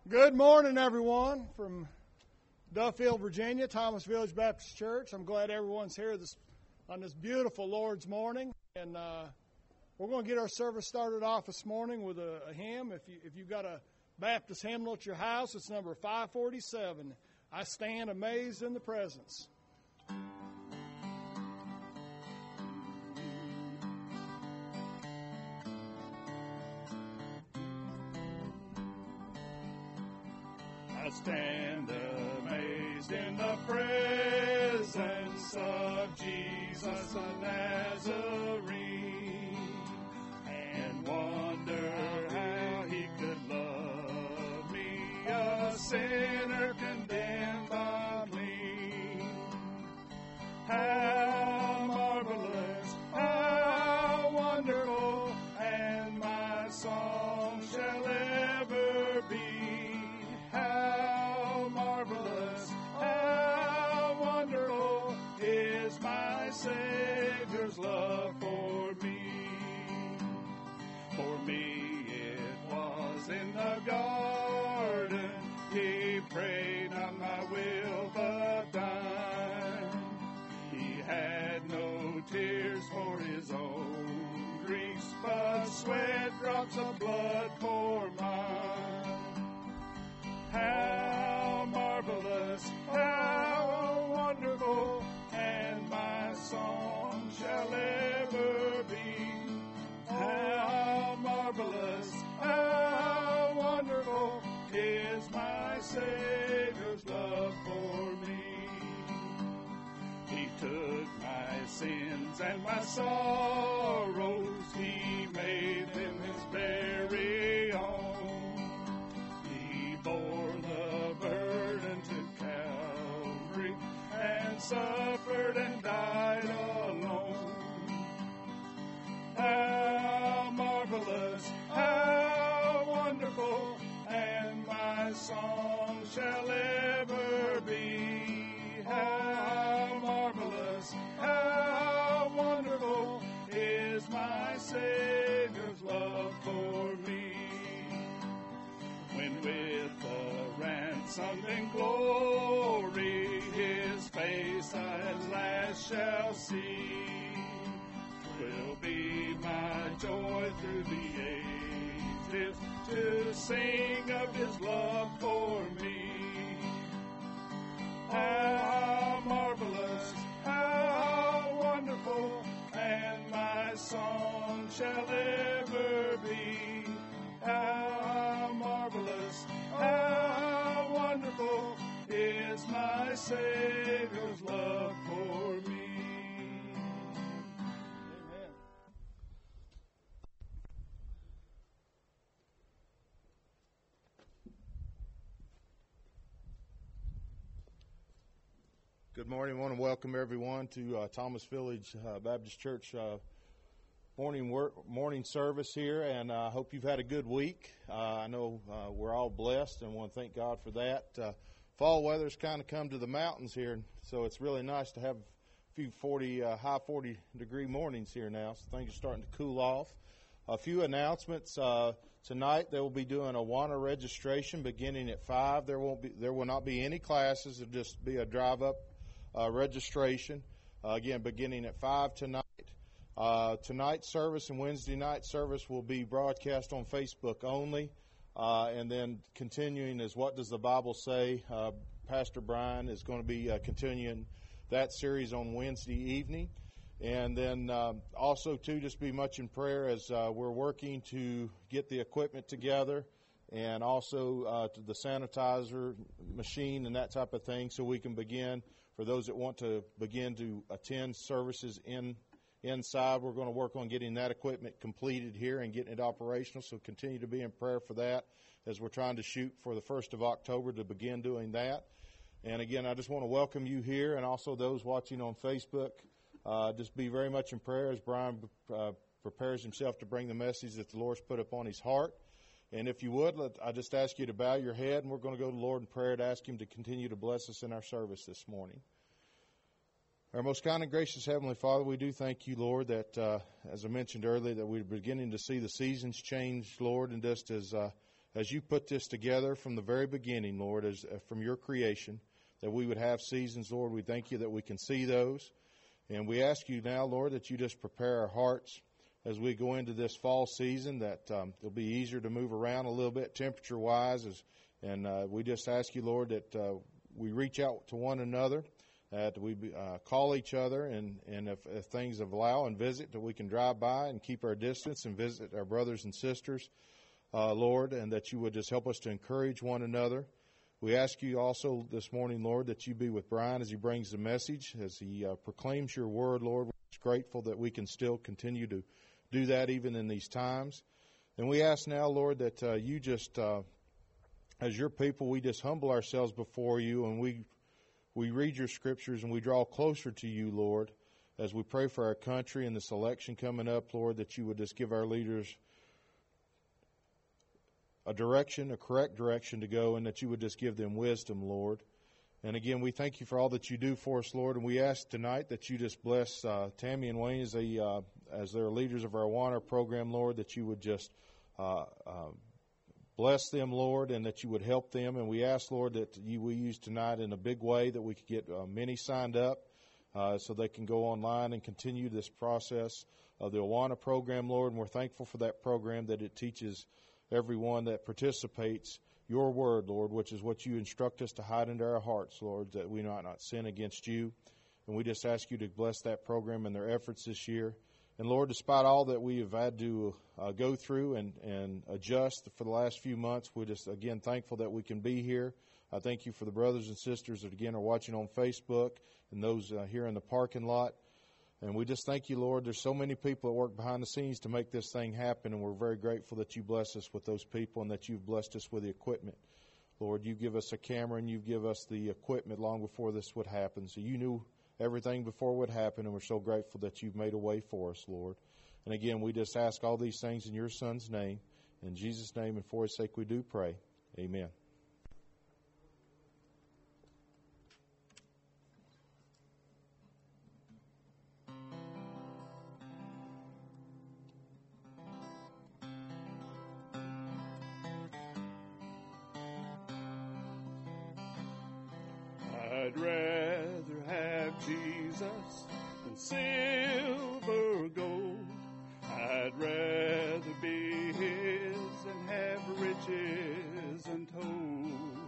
Good morning, everyone, from Duffield, Virginia, Thomas Village Baptist Church. I'm glad everyone's here on this beautiful Lord's morning. And we're going to get our service started off this morning with a hymn. If you've got a Baptist hymnal at your house, it's number 547. I stand amazed in the presence. I stand amazed in the presence of Jesus the Nazarene, and wonder how he could love me, a sinner condemned by me. How marvelous, how wonderful, and my song shall ever be. How marvelous, how wonderful is my Savior's love for me. For me it was in the garden, he prayed not my will but thine. He had no tears for his own griefs, but sweat drops of blood for mine. How marvelous, how wonderful, and my song shall ever be. How marvelous, how wonderful is my Savior's love for me. He took my sins and my sorrows, he made them his very own. Bore the burden to Calvary and suffered and died alone. How marvelous, how wonderful, and my song shall ever be. How marvelous, how wonderful is my Savior's love for me. When with the ransomed in glory his face I at last shall see, 'twill be my joy through the ages to sing of his love for me. How marvelous, how wonderful, and my song shall ever be. How marvelous, how wonderful is my Savior's love for me. Amen. Good morning. I want to welcome everyone to Thomas Village Baptist Church morning service here, and I hope you've had a good week. I know we're all blessed, and want to thank God for that. Fall weather's kind of come to the mountains here, so it's really nice to have a few high 40-degree mornings here now, so things are starting to cool off. A few announcements. Tonight they will be doing a Awana registration beginning at 5. There will not be any classes. It'll just be a drive-up registration, again, beginning at 5 tonight. Tonight's service and Wednesday night service will be broadcast on Facebook only, and then continuing is What Does the Bible Say? Pastor Brian is going to be continuing that series on Wednesday evening. And then also, too, just be much in prayer as we're working to get the equipment together, and also to the sanitizer machine and that type of thing, so we can begin, for those that want to begin to attend services inside. We're going to work on getting that equipment completed here and getting it operational, so continue to be in prayer for that as we're trying to shoot for the 1st of October to begin doing that. And again, I just want to welcome you here, and also those watching on Facebook. Just be very much in prayer as Brian prepares himself to bring the message that the Lord's put upon his heart. And if you would, I just ask you to bow your head, and we're going to go to the Lord in prayer to ask him to continue to bless us in our service this morning. Our most kind and gracious Heavenly Father, we do thank you, Lord, that as I mentioned earlier, that we're beginning to see the seasons change, Lord, and just as as you put this together from the very beginning, Lord, as from your creation, that we would have seasons, Lord. We thank you that we can see those. And we ask you now, Lord, that you just prepare our hearts as we go into this fall season, that it'll be easier to move around a little bit temperature-wise. And we just ask you, Lord, that we reach out to one another, that we call each other, and if things allow and visit, that we can drive by and keep our distance and visit our brothers and sisters, Lord, and that you would just help us to encourage one another. We ask you also this morning, Lord, that you be with Brian as he brings the message, as he proclaims your word, Lord. We're just grateful that we can still continue to do that even in these times. And we ask now, Lord, that you just, as your people, we just humble ourselves before you, and we read your scriptures and we draw closer to you, Lord, as we pray for our country and this election coming up, Lord, that you would just give our leaders a correct direction to go, and that you would just give them wisdom, Lord. And again, we thank you for all that you do for us, Lord, and we ask tonight that you just bless Tammy and Wayne as their leaders of our Awana program, Lord, that you would just bless them, Lord, and that you would help them. And we ask, Lord, that we use tonight in a big way, that we could get many signed up so they can go online and continue this process of the Awana program, Lord. And we're thankful for that program, that it teaches everyone that participates your word, Lord, which is what you instruct us to hide into our hearts, Lord, that we might not sin against you. And we just ask you to bless that program and their efforts this year. And Lord, despite all that we have had to go through and adjust for the last few months, we're just, again, thankful that we can be here. I thank you for the brothers and sisters that, again, are watching on Facebook, and those here in the parking lot. And we just thank you, Lord. There's so many people that work behind the scenes to make this thing happen, and we're very grateful that you bless us with those people and that you've blessed us with the equipment. Lord, you give us a camera and you give us the equipment long before this would happen. So you knew everything before it would happen, and we're so grateful that you've made a way for us, Lord. And again, we just ask all these things in your Son's name. In Jesus' name and for his sake we do pray. Amen. I'd rather have Jesus than silver or gold. I'd rather be his and have riches untold.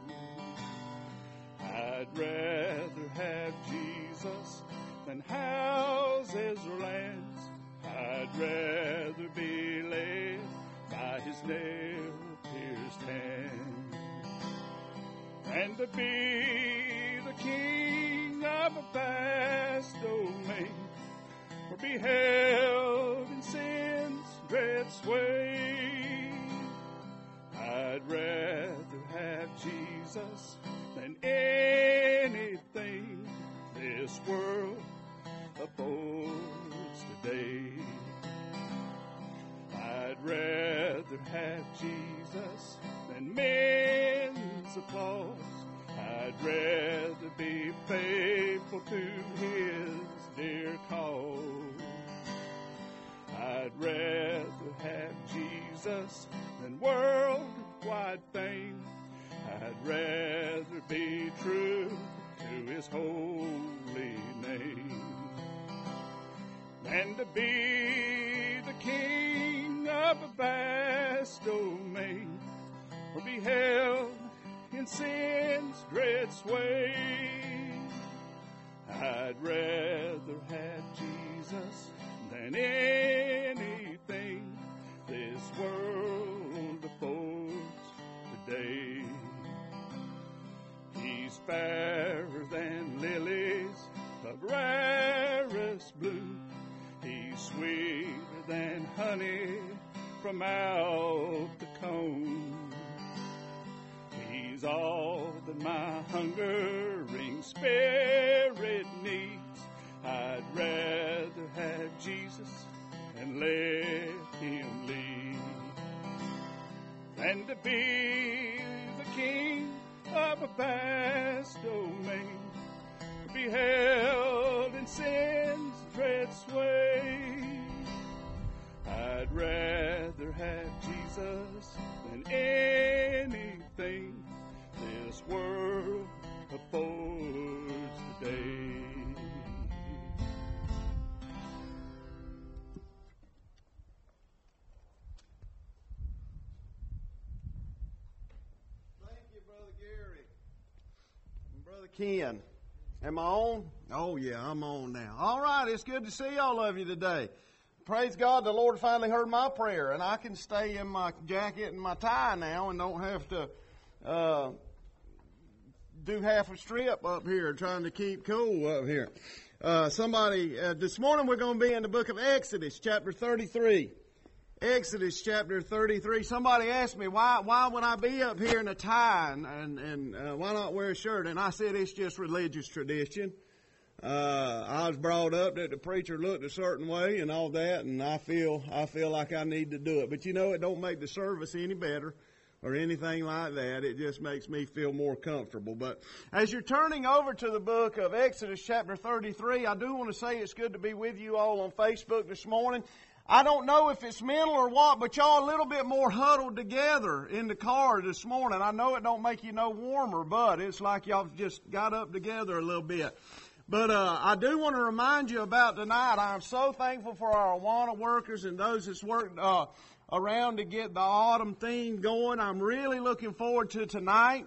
I'd rather have Jesus than houses or lands. I'd rather be led by his nail-pierced hand and to be the king of a vast domain, or be held in sin's dread sway. I'd rather have Jesus than anything this world affords today. I'd rather have Jesus than men's applause. I'd rather be faithful to his dear cause. I'd rather have Jesus than worldwide fame. I'd rather be true to his holy name than to be the king of a vast domain, or be held in sin's dread sway. I'd rather have Jesus than anything this world affords today. He's fairer than lilies of rarest blue. He's sweeter than honey from out the comb. He's all that my hungering spirit needs. I'd rather have Jesus and let him lead than to be the king of a vast domain, be held in sin's dread sway. I'd rather have Jesus than any everything this world affords today. Thank you, Brother Gary. And Brother Ken. Am I on? Oh, yeah, I'm on now. All right, it's good to see all of you today. Praise God, the Lord finally heard my prayer, and I can stay in my jacket and my tie now and don't have to do half a strip up here trying to keep cool up here. This morning we're going to be in the book of Exodus, chapter 33. Exodus chapter 33. Somebody asked me, why would I be up here in a tie and why not wear a shirt? And I said, it's just religious tradition. I was brought up that the preacher looked a certain way and all that, and I feel like I need to do it. But you know, it don't make the service any better or anything like that. It just makes me feel more comfortable. But as you're turning over to the book of Exodus chapter 33, I do want to say it's good to be with you all on Facebook this morning. I don't know if it's mental or what, but y'all a little bit more huddled together in the car this morning. I know it don't make you no warmer, but it's like y'all just got up together a little bit. But I do want to remind you about tonight. I'm so thankful for our Awana workers and those that's worked around to get the autumn theme going. I'm really looking forward to tonight.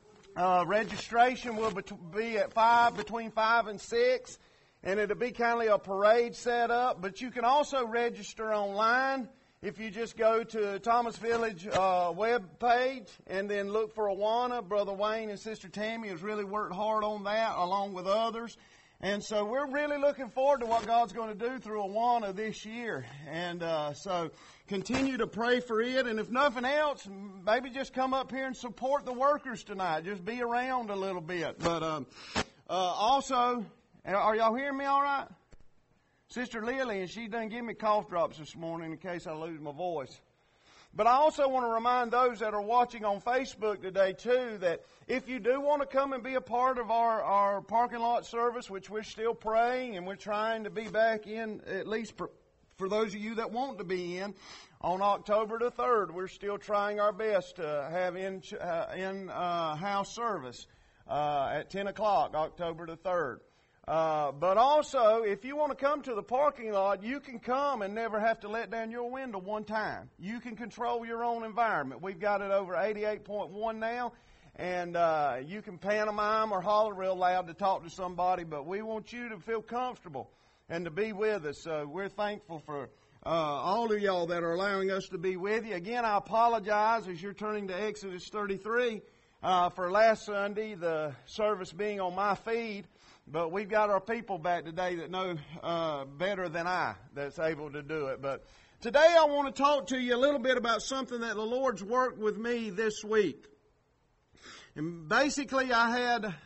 Registration will be at between 5 and 6. And it'll be kind of a parade set up. But you can also register online if you just go to Thomas Village web page and then look for Awana. Brother Wayne and Sister Tammy has really worked hard on that along with others. And so we're really looking forward to what God's going to do through Awana this year. And so continue to pray for it. And if nothing else, maybe just come up here and support the workers tonight. Just be around a little bit. But also... Are y'all hearing me all right? Sister Lillian, she done give me cough drops this morning in case I lose my voice. But I also want to remind those that are watching on Facebook today, too, that if you do want to come and be a part of our parking lot service, which we're still praying and we're trying to be back in, at least for those of you that want to be in, on October the 3rd, we're still trying our best to have in-house service at 10 o'clock, October the 3rd. But also, if you want to come to the parking lot, you can come and never have to let down your window one time. You can control your own environment. We've got it over 88.1 now, and you can pantomime or holler real loud to talk to somebody, but we want you to feel comfortable and to be with us. So we're thankful for all of y'all that are allowing us to be with you. Again, I apologize as you're turning to Exodus 33 for last Sunday, the service being on my feed. But we've got our people back today that know better than I that's able to do it. But today I want to talk to you a little bit about something that the Lord's worked with me this week. And basically I had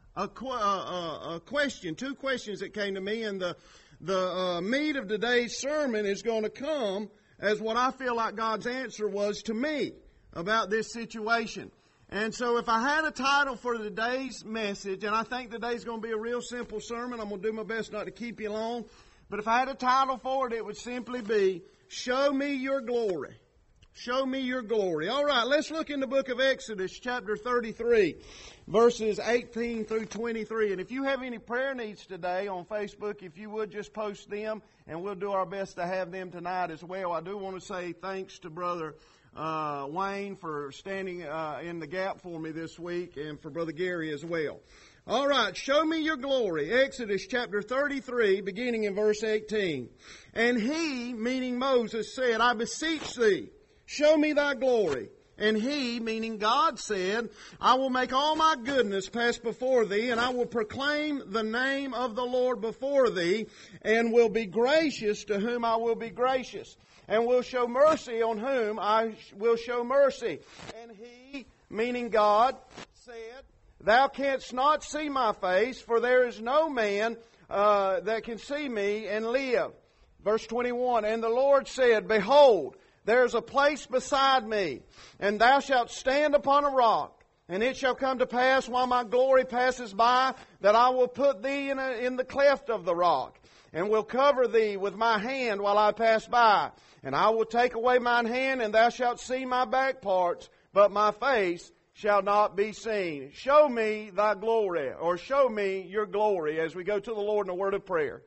a question, two questions that came to me, and the meat of today's sermon is going to come as what I feel like God's answer was to me about this situation. And so if I had a title for today's message, and I think today's going to be a real simple sermon, I'm going to do my best not to keep you long, but if I had a title for it, it would simply be, Show Me Your Glory. Show me your glory. All right, let's look in the book of Exodus, chapter 33, verses 18 through 23. And if you have any prayer needs today on Facebook, if you would just post them, and we'll do our best to have them tonight as well. I do want to say thanks to Brother Wayne for standing in the gap for me this week, and for Brother Gary as well. All right, show me your glory. Exodus chapter 33, beginning in verse 18. And he, meaning Moses, said, I beseech thee, show me thy glory. And he, meaning God, said, I will make all my goodness pass before thee, and I will proclaim the name of the Lord before thee, and will be gracious to whom I will be gracious, and will show mercy on whom I will show mercy. And he, meaning God, said, Thou canst not see my face, for there is no man that can see me and live. Verse 21, And the Lord said, Behold, there is a place beside me, and thou shalt stand upon a rock. And it shall come to pass, while my glory passes by, that I will put thee in the cleft of the rock, and will cover thee with my hand while I pass by. And I will take away mine hand, and thou shalt see my back parts, but my face shall not be seen. Show me thy glory, or show me your glory, as we go to the Lord in a word of prayer.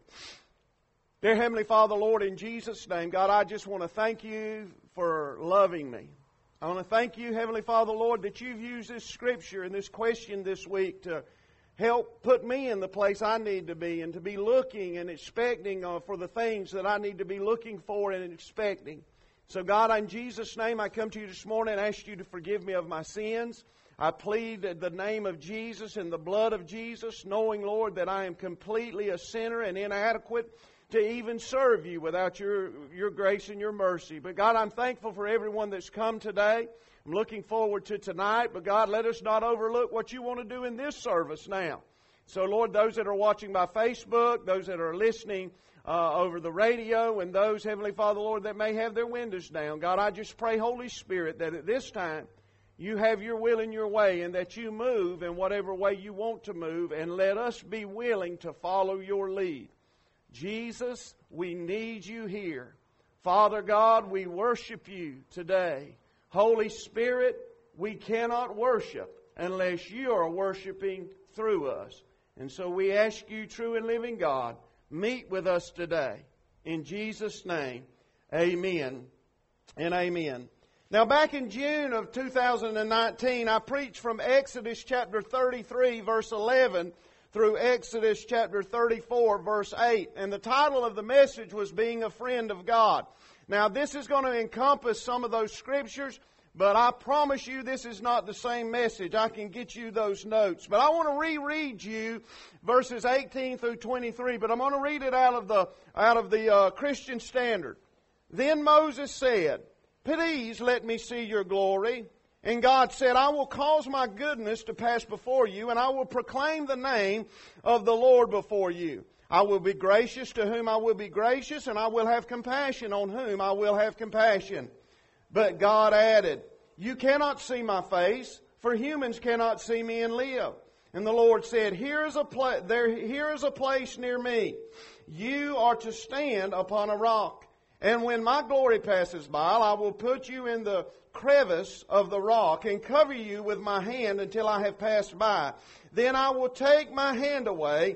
Dear Heavenly Father, Lord, in Jesus' name, God, I just want to thank you for loving me. I want to thank you, Heavenly Father, Lord, that you've used this scripture and this question this week to help put me in the place I need to be, and to be looking and expecting for the things that I need to be looking for and expecting. So God, in Jesus' name, I come to you this morning and ask you to forgive me of my sins. I plead the name of Jesus and the blood of Jesus, knowing, Lord, that I am completely a sinner and inadequate to even serve you without your grace and your mercy. But God, I'm thankful for everyone that's come today. I'm looking forward to tonight. But God, let us not overlook what you want to do in this service now. So Lord, those that are watching by Facebook, those that are listening over the radio, and those, Heavenly Father, Lord, that may have their windows down, God, I just pray, Holy Spirit, that at this time you have your will and your way, and that you move in whatever way you want to move, and let us be willing to follow your lead. Jesus, we need you here. Father God, we worship you today. Holy Spirit, we cannot worship unless you are worshiping through us. And so we ask you, true and living God, meet with us today. In Jesus' name, amen and amen. Now, back in June of 2019, I preached from Exodus chapter 33, verse 11, through Exodus chapter 34, verse 8. And the title of the message was Being a Friend of God. Now, this is going to encompass some of those scriptures, but I promise you this is not the same message. I can get you those notes. But I want to reread you verses 18 through 23, but I'm going to read it out of the Christian Standard. Then Moses said, "Please let me see your glory." And God said, "I will cause my goodness to pass before you, and I will proclaim the name of the Lord before you. I will be gracious to whom I will be gracious, and I will have compassion on whom I will have compassion." But God added, "You cannot see my face, for humans cannot see me and live." And the Lord said, here is a place near me. You are to stand upon a rock. And when my glory passes by, I will put you in the crevice of the rock and cover you with my hand until I have passed by. Then I will take my hand away,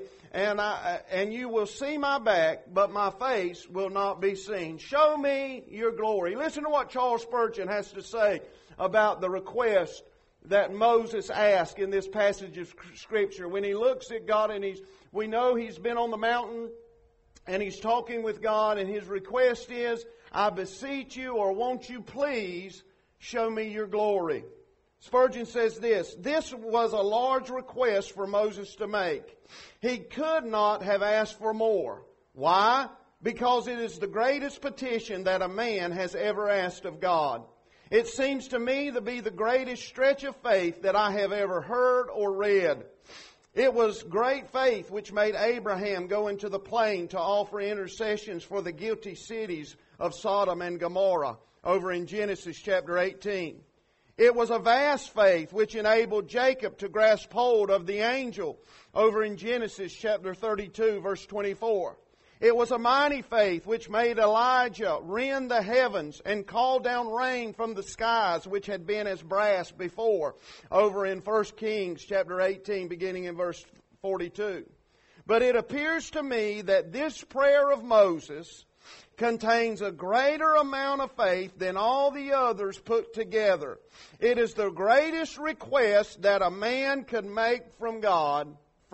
and you will see my back, but my face will not be seen. Show me your glory. Listen to what Charles Spurgeon has to say about the request that Moses asked in this passage of Scripture. When he looks at God, and we know he's been on the mountain, and he's talking with God, and his request is, "I beseech you, or won't you please show me your glory." Spurgeon says this was a large request for Moses to make. He could not have asked for more. Why? Because it is the greatest petition that a man has ever asked of God. It seems to me to be the greatest stretch of faith that I have ever heard or read. It was great faith which made Abraham go into the plain to offer intercessions for the guilty cities of Sodom and Gomorrah, over in Genesis chapter 18. It was a vast faith which enabled Jacob to grasp hold of the angel, over in Genesis chapter 32, verse 24. It was a mighty faith which made Elijah rend the heavens and call down rain from the skies, which had been as brass before, over in 1 Kings chapter 18, beginning in verse 42. But it appears to me that this prayer of Moses contains a greater amount of faith than all the others put together. It is the greatest request that a man could make from God.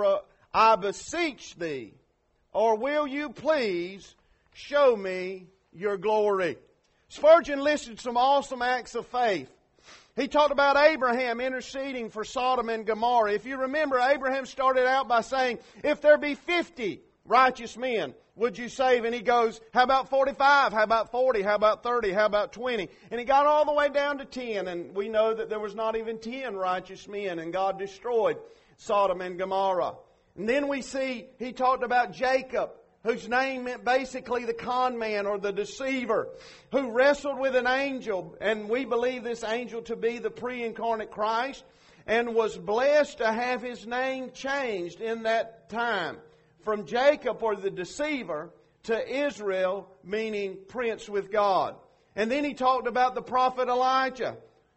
"I beseech thee, or will you please show me your glory?" Spurgeon listed some awesome acts of faith. He talked about Abraham interceding for Sodom and Gomorrah. If you remember, Abraham started out by saying, "If there be 50 righteous men, would you save?" And he goes, "How about 45? How about 40? How about 30? How about 20? And he got all the way down to 10. And we know that there was not even 10 righteous men, and God destroyed Sodom and Gomorrah. And then we see he talked about Jacob, whose name meant basically the con man or the deceiver, who wrestled with an angel, and we believe this angel to be the pre-incarnate Christ, and was blessed to have his name changed in that time from Jacob, or the deceiver, to Israel, meaning prince with God. And then he talked about the prophet Elijah,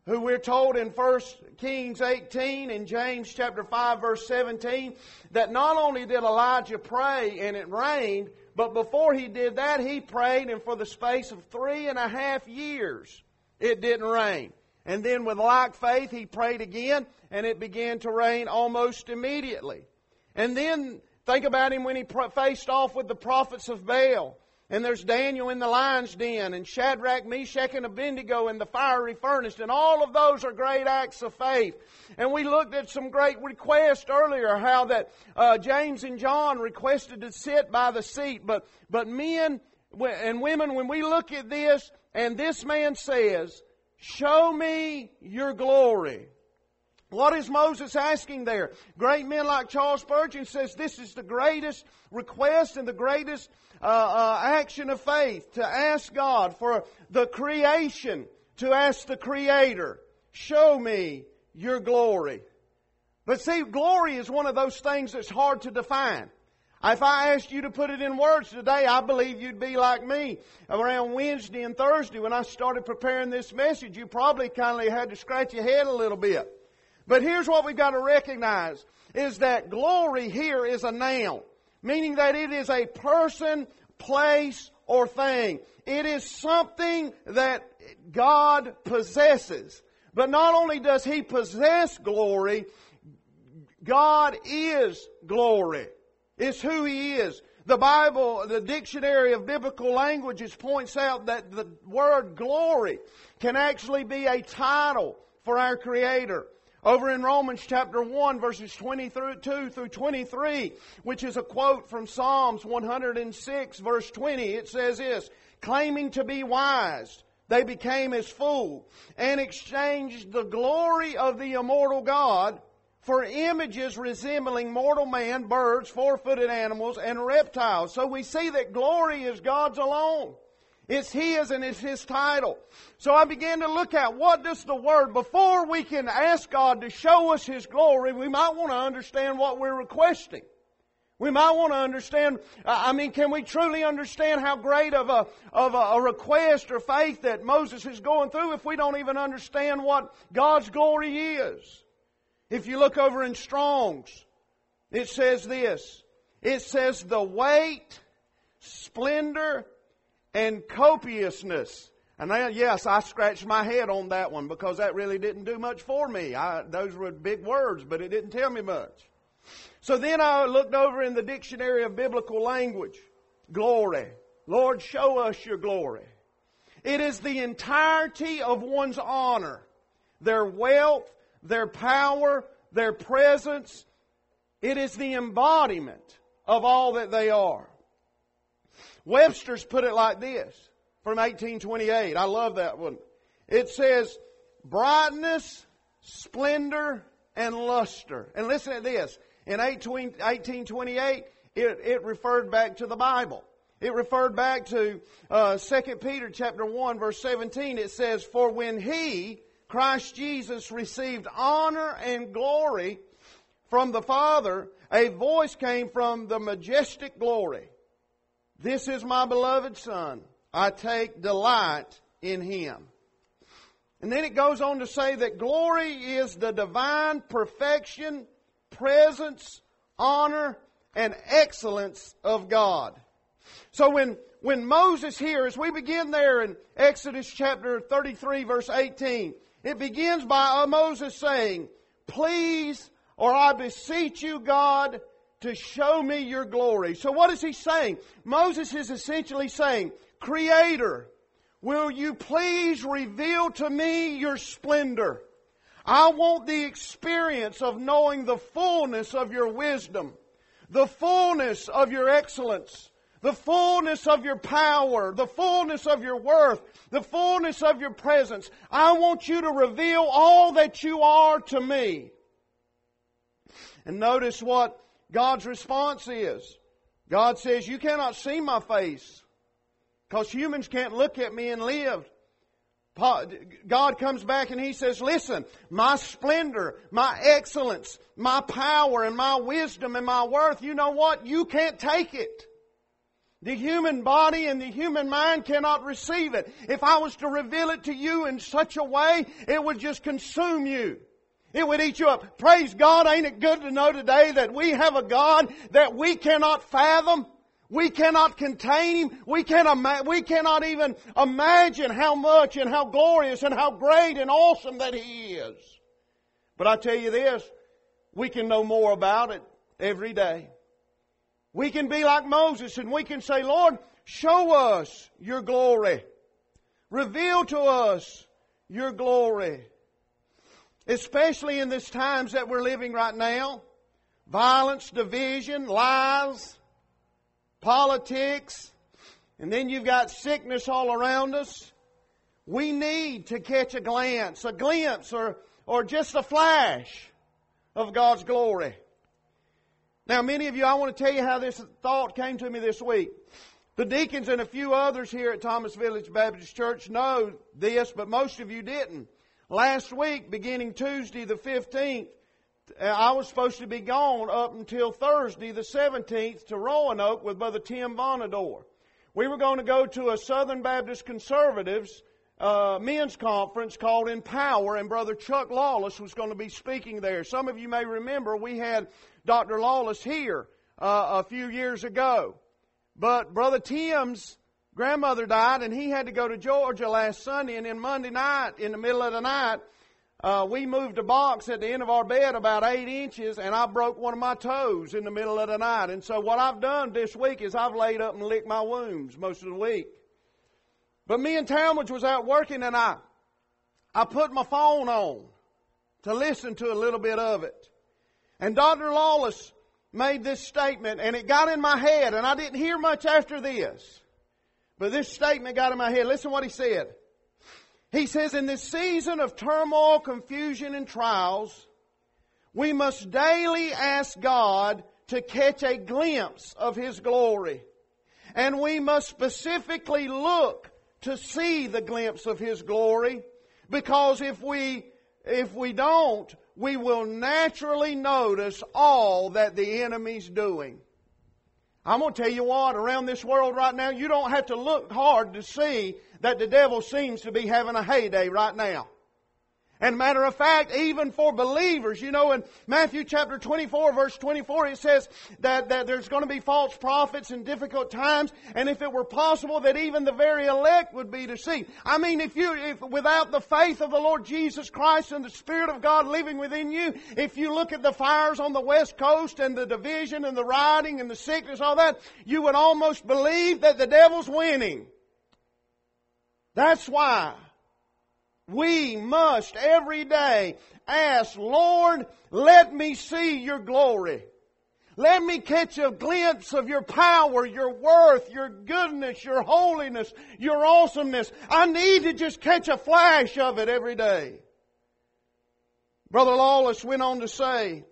who we're told in 1 Kings 18 and James chapter 5 verse 17 that not only did Elijah pray and it rained, but before he did that he prayed, and for the space of 3.5 years it didn't rain. And then with like faith he prayed again and it began to rain almost immediately. And then think about him when he faced off with the prophets of Baal. And there's Daniel in the lion's den, and Shadrach, Meshach, and Abednego in the fiery furnace. And all of those are great acts of faith. And we looked at some great requests earlier, how that James and John requested to sit by the seat. But men and women, when we look at this, and this man says, "Show me your glory." What is Moses asking there? Great men like Charles Spurgeon says this is the greatest request and the greatest action of faith, to ask God for the creation, to ask the Creator, "Show me your glory." But see, glory is one of those things that's hard to define. If I asked you to put it in words today, I believe you'd be like me. Around Wednesday and Thursday when I started preparing this message, you probably kind of had to scratch your head a little bit. But here's what we've got to recognize, is that glory here is a noun, meaning that it is a person, place, or thing. It is something that God possesses. But not only does He possess glory, God is glory. It's who He is. The Bible, the Dictionary of Biblical Languages, points out that the word glory can actually be a title for our Creator. Over in Romans chapter 1, verses 22 through 23, which is a quote from Psalms 106, verse 20, it says this, "Claiming to be wise, they became as fools, and exchanged the glory of the immortal God for images resembling mortal man, birds, four-footed animals, and reptiles." So we see that glory is God's alone. It's His and it's His title. So I began to look at what does the Word, before we can ask God to show us His glory, we might want to understand what we're requesting. We might want to understand, can we truly understand how great of a request or faith that Moses is going through if we don't even understand what God's glory is? If you look over in Strong's, it says this. It says the weight, splendor, and copiousness. And yes, I scratched my head on that one because that really didn't do much for me. Those were big words, but it didn't tell me much. So then I looked over in the Dictionary of Biblical Language. Glory. Lord, show us your glory. It is the entirety of one's honor, their wealth, their power, their presence. It is the embodiment of all that they are. Webster's put it like this from 1828. I love that one. It says, brightness, splendor, and luster. And listen to this. In 1828, it referred back to the Bible. It referred back to 2 Peter chapter 1, verse 17. It says, "For when He, Christ Jesus, received honor and glory from the Father, a voice came from the majestic glory. This is my beloved Son. I take delight in Him." And then it goes on to say that glory is the divine perfection, presence, honor, and excellence of God. So when Moses here, as we begin there in Exodus chapter 33, verse 18, it begins by Moses saying, "Please, or I beseech you, God, to show me your glory." So what is he saying? Moses is essentially saying, Creator, will you please reveal to me your splendor? I want the experience of knowing the fullness of your wisdom, the fullness of your excellence, the fullness of your power, the fullness of your worth, the fullness of your presence. I want you to reveal all that you are to me. And notice what God's response is. God says, you cannot see my face because humans can't look at me and live. God comes back and He says, listen, my splendor, my excellence, my power and my wisdom and my worth, you know what? You can't take it. The human body and the human mind cannot receive it. If I was to reveal it to you in such a way, it would just consume you. It would eat you up. Praise God, ain't it good to know today that we have a God that we cannot fathom? We cannot contain Him. We cannot even imagine how much and how glorious and how great and awesome that He is. But I tell you this, we can know more about it every day. We can be like Moses and we can say, Lord, show us your glory. Reveal to us your glory. Especially in these times that we're living right now. Violence, division, lies, politics, and then you've got sickness all around us. We need to catch a glimpse or just a flash of God's glory. Now, many of you, I want to tell you how this thought came to me this week. The deacons and a few others here at Thomas Village Baptist Church know this, but most of you didn't. Last week, beginning Tuesday the 15th, I was supposed to be gone up until Thursday the 17th to Roanoke with Brother Tim Bonador. We were going to go to a Southern Baptist Conservatives men's conference called Empower, and Brother Chuck Lawless was going to be speaking there. Some of you may remember we had Dr. Lawless here a few years ago. But Brother Tim's grandmother died, and he had to go to Georgia last Sunday, and then Monday night, in the middle of the night, we moved a box at the end of our bed about 8 inches, and I broke one of my toes in the middle of the night. And so what I've done this week is I've laid up and licked my wounds most of the week. But me and Talmadge was out working, and I put my phone on to listen to a little bit of it. And Dr. Lawless made this statement, and it got in my head, and I didn't hear much after this. But this statement got in my head. Listen what he said. He says, in this season of turmoil, confusion, and trials, we must daily ask God to catch a glimpse of His glory. And we must specifically look to see the glimpse of His glory, because if we don't, we will naturally notice all that the enemy's doing. I'm going to tell you what, around this world right now, you don't have to look hard to see that the devil seems to be having a heyday right now. And matter of fact, even for believers, you know, in Matthew chapter 24, verse 24, it says that there's going to be false prophets in difficult times, and if it were possible that even the very elect would be deceived. I mean, if without the faith of the Lord Jesus Christ and the Spirit of God living within you, if you look at the fires on the West Coast and the division and the rioting and the sickness, all that, you would almost believe that the devil's winning. That's why we must every day ask, Lord, let me see your glory. Let me catch a glimpse of your power, your worth, your goodness, your holiness, your awesomeness. I need to just catch a flash of it every day. Brother Lawless went on to say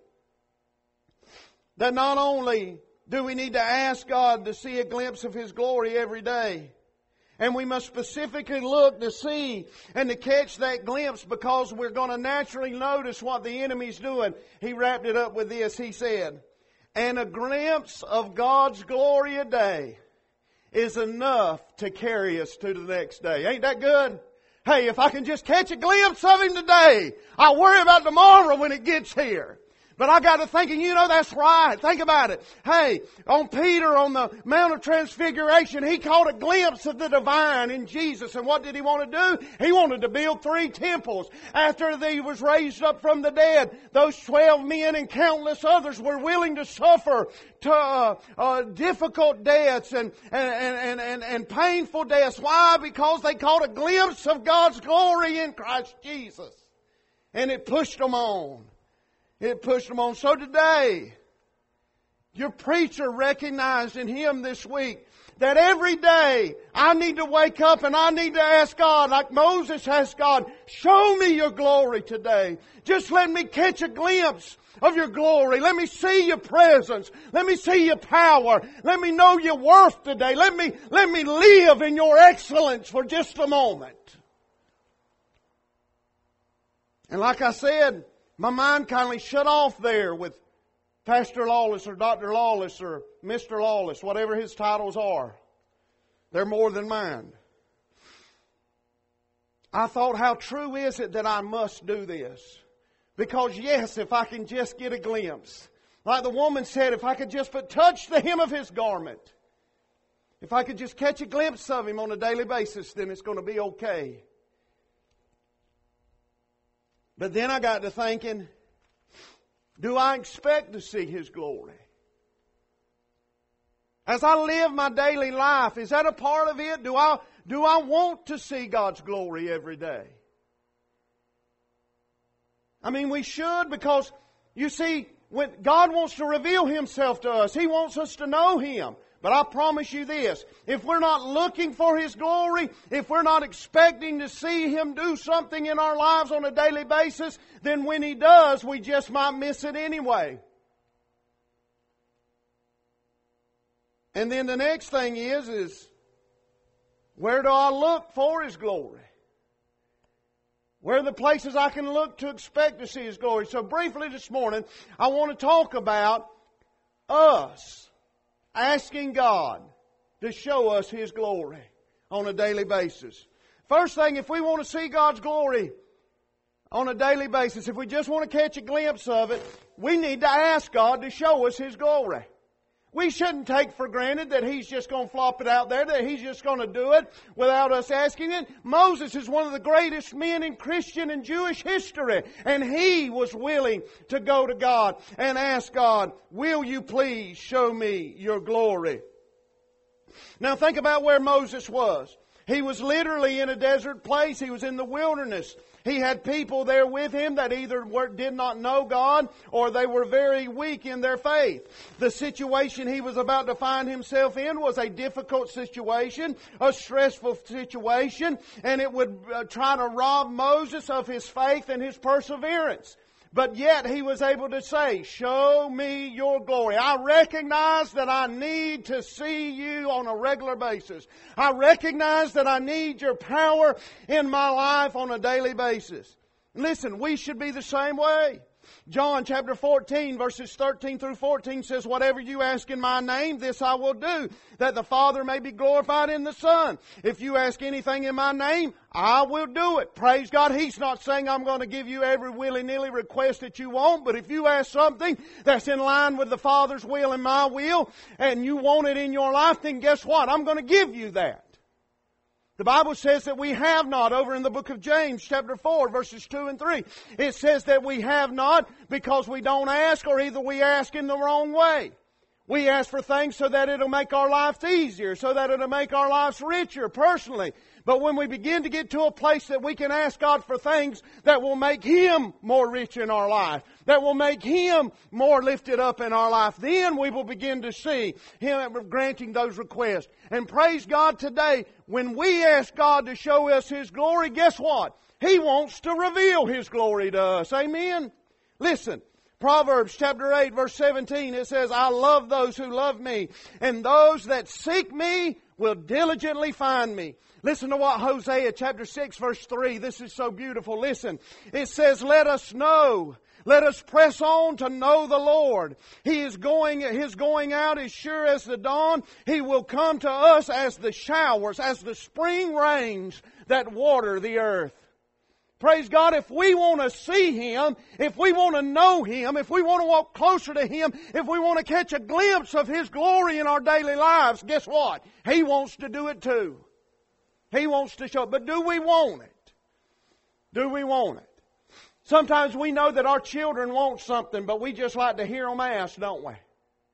that not only do we need to ask God to see a glimpse of His glory every day, and we must specifically look to see and to catch that glimpse, because we're going to naturally notice what the enemy's doing. He wrapped it up with this. He said, and a glimpse of God's glory a day is enough to carry us to the next day. Ain't that good? Hey, if I can just catch a glimpse of Him today, I'll worry about tomorrow when it gets here. But I got to thinking, you know, that's right. Think about it. Hey, on Peter on the Mount of Transfiguration, he caught a glimpse of the divine in Jesus. And what did he want to do? He wanted to build 3 temples. After he was raised up from the dead, those 12 men and countless others were willing to suffer difficult deaths and painful deaths. Why? Because they caught a glimpse of God's glory in Christ Jesus. And it pushed them on. It pushed them on. So today, your preacher recognized in him this week that every day I need to wake up and I need to ask God, like Moses asked God, show me your glory today. Just let me catch a glimpse of your glory. Let me see your presence. Let me see your power. Let me know your worth today. Let me live in your excellence for just a moment. And like I said, my mind kindly shut off there with Pastor Lawless or Dr. Lawless or Mr. Lawless, whatever his titles are. They're more than mine. I thought, how true is it that I must do this? Because yes, if I can just get a glimpse. Like the woman said, if I could just but touch the hem of His garment. If I could just catch a glimpse of Him on a daily basis, then it's going to be okay. But then I got to thinking, do I expect to see His glory? As I live my daily life, is that a part of it? Do I want to see God's glory every day? I mean, we should, because, you see, when God wants to reveal Himself to us, He wants us to know Him. But I promise you this, if we're not looking for His glory, if we're not expecting to see Him do something in our lives on a daily basis, then when He does, we just might miss it anyway. And then the next thing is where do I look for His glory? Where are the places I can look to expect to see His glory? So briefly this morning, I want to talk about us asking God to show us His glory on a daily basis. First thing, if we want to see God's glory on a daily basis, if we just want to catch a glimpse of it, we need to ask God to show us His glory. We shouldn't take for granted that He's just going to flop it out there, that He's just going to do it without us asking it. Moses is one of the greatest men in Christian and Jewish history, and he was willing to go to God and ask God, will you please show me your glory? Now think about where Moses was. He was literally in a desert place. He was in the wilderness. He had people there with him that either did not know God or they were very weak in their faith. The situation he was about to find himself in was a difficult situation, a stressful situation, and it would try to rob Moses of his faith and his perseverance. But yet he was able to say, show me your glory. I recognize that I need to see you on a regular basis. I recognize that I need your power in my life on a daily basis. Listen, we should be the same way. John chapter 14 verses 13 through 14 says, whatever you ask in my name, this I will do, that the Father may be glorified in the Son. If you ask anything in my name, I will do it. Praise God. He's not saying I'm going to give you every willy-nilly request that you want, but if you ask something that's in line with the Father's will and my will, and you want it in your life, then guess what? I'm going to give you that. The Bible says that we have not, over in the book of James, chapter 4, verses 2 and 3. It says that we have not because we don't ask, or either we ask in the wrong way. We ask for things so that it'll make our lives easier, so that it'll make our lives richer personally. But when we begin to get to a place that we can ask God for things that will make Him more rich in our life, that will make Him more lifted up in our life, then we will begin to see Him granting those requests. And praise God today, when we ask God to show us His glory, guess what? He wants to reveal His glory to us. Amen? Listen. Proverbs chapter 8 verse 17, it says, I love those who love me, and those that seek me will diligently find me. Listen to what Hosea chapter 6 verse 3, this is so beautiful. Listen, it says, let us know, let us press on to know the Lord. His going out is sure as the dawn. He will come to us as the showers, as the spring rains that water the earth. Praise God, if we want to see Him, if we want to know Him, if we want to walk closer to Him, if we want to catch a glimpse of His glory in our daily lives, guess what? He wants to do it too. He wants to show it. But do we want it? Do we want it? Sometimes we know that our children want something, but we just like to hear them ask, don't we?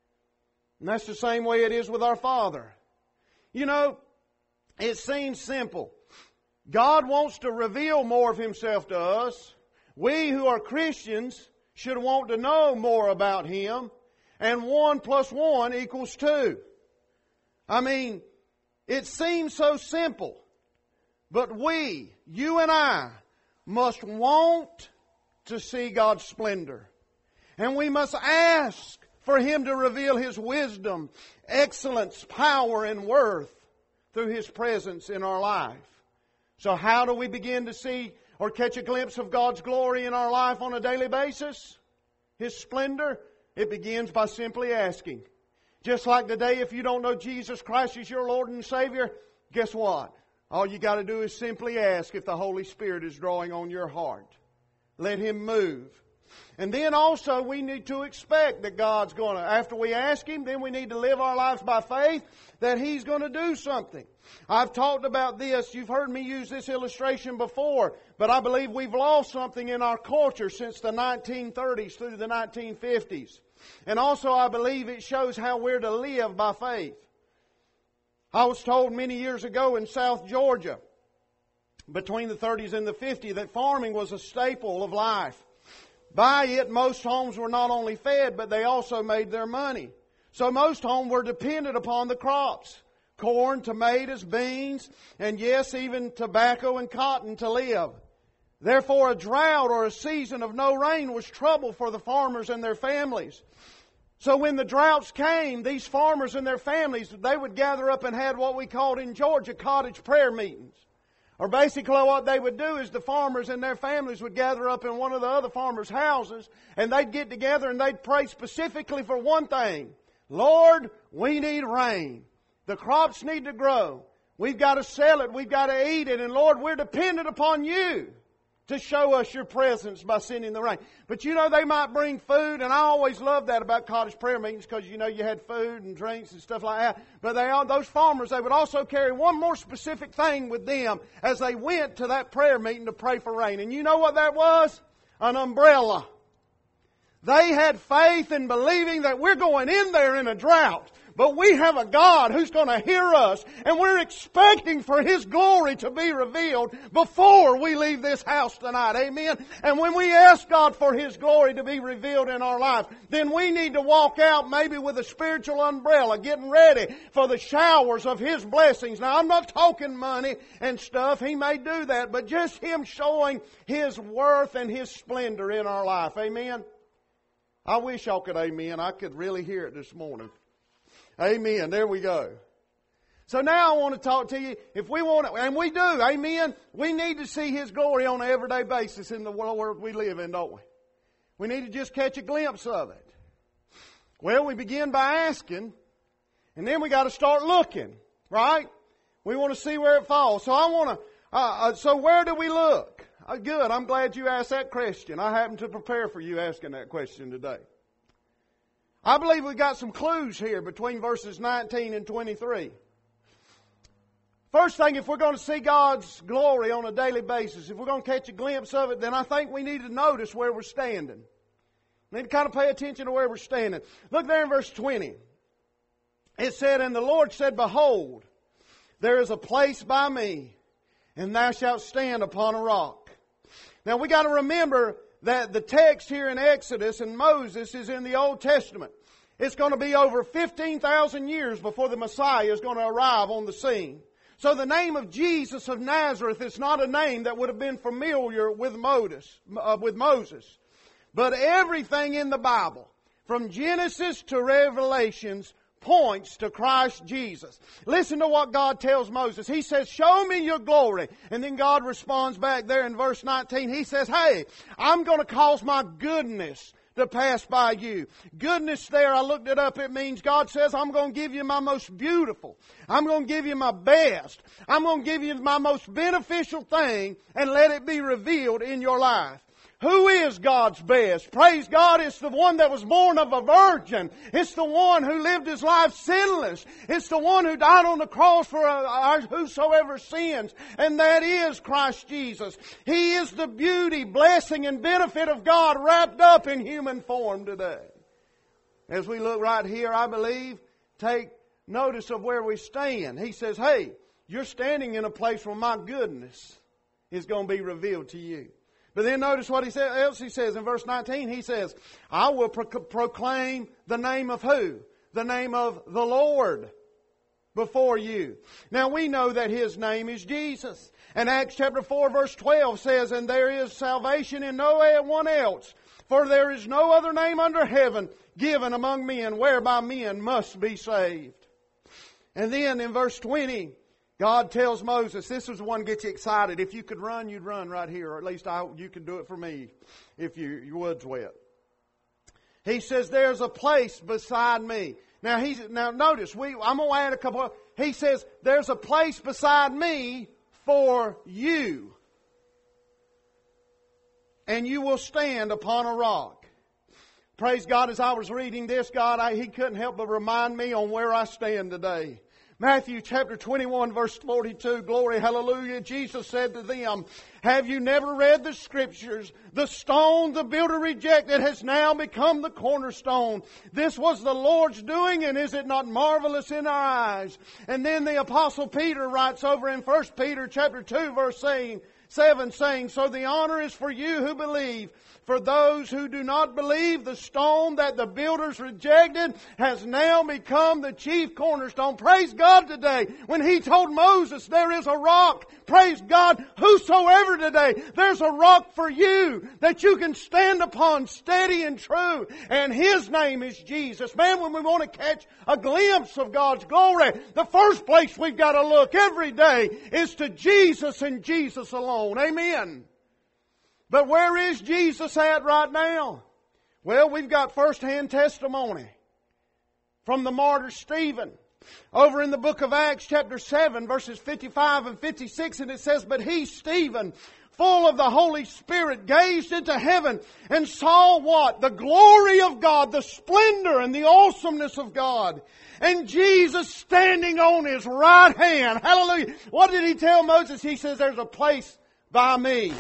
And that's the same way it is with our Father. You know, it seems simple. God wants to reveal more of Himself to us. We who are Christians should want to know more about Him. And 1 + 1 = 2. I mean, it seems so simple. But we, you and I, must want to see God's splendor. And we must ask for Him to reveal His wisdom, excellence, power, and worth through His presence in our life. So how do we begin to see or catch a glimpse of God's glory in our life on a daily basis? His splendor? It begins by simply asking. Just like today, if you don't know Jesus Christ as your Lord and Savior, guess what? All you got to do is simply ask if the Holy Spirit is drawing on your heart. Let Him move. And then also we need to expect that God's going to, after we ask Him, then we need to live our lives by faith that He's going to do something. I've talked about this. You've heard me use this illustration before, but I believe we've lost something in our culture since the 1930s through the 1950s. And also I believe it shows how we're to live by faith. I was told many years ago in South Georgia, between the 30s and the 50s, that farming was a staple of life. By it, most homes were not only fed, but they also made their money. So most homes were dependent upon the crops. Corn, tomatoes, beans, and yes, even tobacco and cotton to live. Therefore, a drought or a season of no rain was trouble for the farmers and their families. So when the droughts came, these farmers and their families, they would gather up and had what we called in Georgia cottage prayer meetings. Or basically what they would do is the farmers and their families would gather up in one of the other farmers' houses and they'd get together and they'd pray specifically for one thing. Lord, we need rain. The crops need to grow. We've got to sell it. We've got to eat it. And Lord, we're dependent upon You to show us Your presence by sending the rain. But you know, they might bring food, and I always loved that about cottage prayer meetings because you know you had food and drinks and stuff like that. But those farmers, they would also carry one more specific thing with them as they went to that prayer meeting to pray for rain. And you know what that was? An umbrella. They had faith in believing that we're going in there in a drought. But we have a God who's going to hear us, and we're expecting for His glory to be revealed before we leave this house tonight. Amen? And when we ask God for His glory to be revealed in our lives, then we need to walk out maybe with a spiritual umbrella, getting ready for the showers of His blessings. Now, I'm not talking money and stuff. He may do that, but just Him showing His worth and His splendor in our life. Amen? I wish y'all could amen. I could really hear it this morning. Amen. There we go. So now I want to talk to you, if we want to, and we do, amen, we need to see His glory on an everyday basis in the world we live in, don't we? We need to just catch a glimpse of it. Well, we begin by asking, and then we got to start looking, right? We want to see where it falls. So I want to, so where do we look? Good, I'm glad you asked that question. I happened to prepare for you asking that question today. I believe we've got some clues here between verses 19 and 23. First thing, if we're going to see God's glory on a daily basis, if we're going to catch a glimpse of it, then I think we need to notice where we're standing. We need to kind of pay attention to where we're standing. Look there in verse 20. It said, "And the Lord said, Behold, there is a place by me, and thou shalt stand upon a rock." Now we got to remember that the text here in Exodus and Moses is in the Old Testament. It's going to be over 15,000 years before the Messiah is going to arrive on the scene. So the name of Jesus of Nazareth is not a name that would have been familiar with Moses. But everything in the Bible, from Genesis to Revelations, points to Christ Jesus. Listen to what God tells Moses. He says, "Show me your glory." And then God responds back there in verse 19. He says, "Hey, I'm going to cause my goodness to pass by you." Goodness there, I looked it up, it means God says, I'm going to give you my most beautiful. I'm going to give you my best. I'm going to give you my most beneficial thing and let it be revealed in your life. Who is God's best? Praise God, it's the one that was born of a virgin. It's the one who lived His life sinless. It's the one who died on the cross for our whosoever sins. And that is Christ Jesus. He is the beauty, blessing, and benefit of God wrapped up in human form today. As we look right here, I believe, take notice of where we stand. He says, hey, you're standing in a place where my goodness is going to be revealed to you. But then notice what else he says in verse 19. He says, I will proclaim the name of who? The name of the Lord before you. Now we know that His name is Jesus. And Acts chapter 4 verse 12 says, And there is salvation in no one else, for there is no other name under heaven given among men whereby men must be saved. And then in verse 20, God tells Moses, this is the one that gets you excited. If you could run, you'd run right here. Or at least you could do it for me if your wood's wet. He says, there's a place beside me. Now notice, I'm going to add a couple of, he says, there's a place beside me for you. And you will stand upon a rock. Praise God, as I was reading this, He couldn't help but remind me on where I stand today. Matthew chapter 21 verse 42, glory, hallelujah. Jesus said to them, have you never read the Scriptures? The stone the builder rejected has now become the cornerstone. This was the Lord's doing, and is it not marvelous in our eyes? And then the Apostle Peter writes over in 1 Peter chapter 2 verse 7 saying, so the honor is for you who believe. For those who do not believe, the stone that the builders rejected has now become the chief cornerstone. Praise God today. When He told Moses, there is a rock. Praise God. Whosoever today, there's a rock for you that you can stand upon steady and true. And His name is Jesus. Man, when we want to catch a glimpse of God's glory, the first place we've got to look every day is to Jesus and Jesus alone. Amen. But where is Jesus at right now? Well, we've got first-hand testimony from the martyr Stephen. Over in the book of Acts chapter 7 verses 55 and 56, and it says, but he, Stephen, full of the Holy Spirit, gazed into heaven and saw what? The glory of God, the splendor and the awesomeness of God. And Jesus standing on His right hand. Hallelujah. What did He tell Moses? He says, there's a place by me.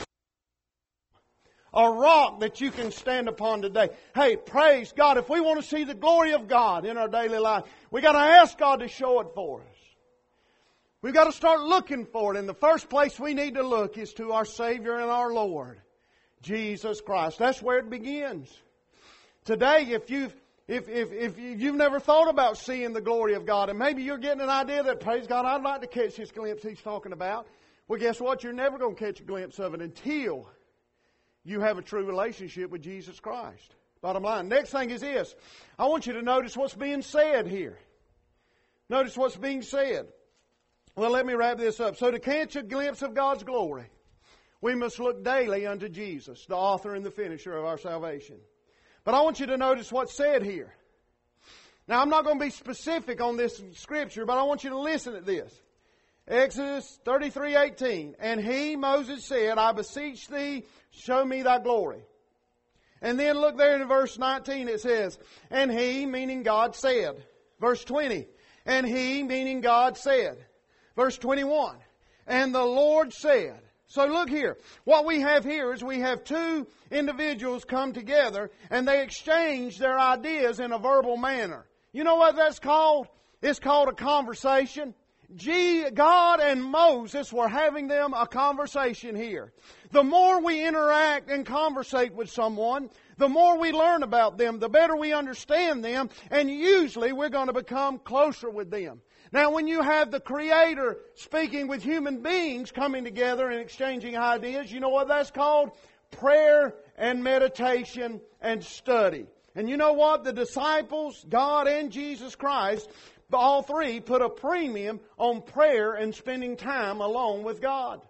A rock that you can stand upon today. Hey, praise God. If we want to see the glory of God in our daily life, we got to ask God to show it for us. We've got to start looking for it. And the first place we need to look is to our Savior and our Lord, Jesus Christ. That's where it begins. Today, if you've never thought about seeing the glory of God, and maybe you're getting an idea that, praise God, I'd like to catch this glimpse He's talking about. Well, guess what? You're never going to catch a glimpse of it until you have a true relationship with Jesus Christ. Bottom line. Next thing is this. I want you to notice what's being said here. Notice what's being said. Well, let me wrap this up. So to catch a glimpse of God's glory, we must look daily unto Jesus, the author and the finisher of our salvation. But I want you to notice what's said here. Now, I'm not going to be specific on this scripture, but I want you to listen to this. Exodus 33:18. And he, Moses, said, I beseech thee, show me thy glory. And then look there in verse 19, it says, and he, meaning God, said. Verse 20, and he, meaning God, said. Verse 21, and the Lord said. So look here. What we have here is we have two individuals come together and they exchange their ideas in a verbal manner. You know what that's called? It's called a conversation. God and Moses were having them a conversation here. The more we interact and conversate with someone, the more we learn about them, the better we understand them, and usually we're going to become closer with them. Now, when you have the Creator speaking with human beings coming together and exchanging ideas, you know what that's called? Prayer and meditation and study. And you know what? The disciples, God and Jesus Christ, all three put a premium on prayer and spending time alone with God.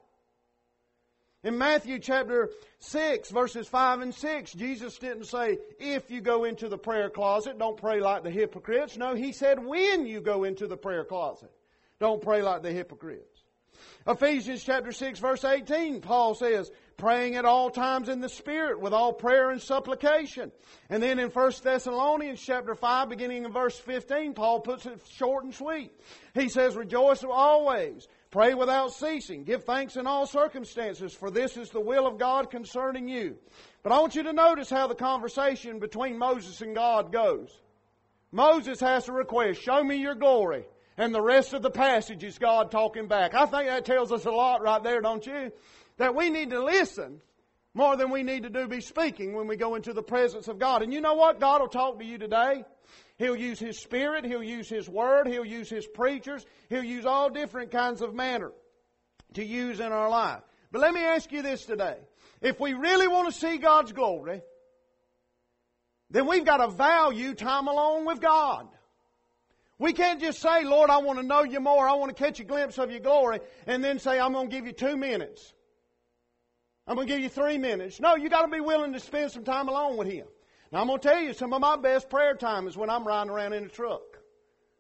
In Matthew chapter 6, verses 5 and 6, Jesus didn't say, if you go into the prayer closet, don't pray like the hypocrites. No, He said, when you go into the prayer closet, don't pray like the hypocrites. Ephesians chapter 6, verse 18, Paul says, praying at all times in the Spirit with all prayer and supplication. And then in 1 Thessalonians chapter 5, beginning in verse 15, Paul puts it short and sweet. He says, rejoice always, pray without ceasing, give thanks in all circumstances, for this is the will of God concerning you. But I want you to notice how the conversation between Moses and God goes. Moses has a request, show me your glory. And the rest of the passage is God talking back. I think that tells us a lot right there, don't you? That we need to listen more than we need to do be speaking when we go into the presence of God. And you know what? God will talk to you today. He'll use His Spirit. He'll use His Word. He'll use His preachers. He'll use all different kinds of manner to use in our life. But let me ask you this today. If we really want to see God's glory, then we've got to value time alone with God. We can't just say, Lord, I want to know You more. I want to catch a glimpse of Your glory. And then say, I'm going to give You 2 minutes. I'm going to give You 3 minutes. No, you got to be willing to spend some time alone with Him. Now, I'm going to tell you, some of my best prayer time is when I'm riding around in a truck.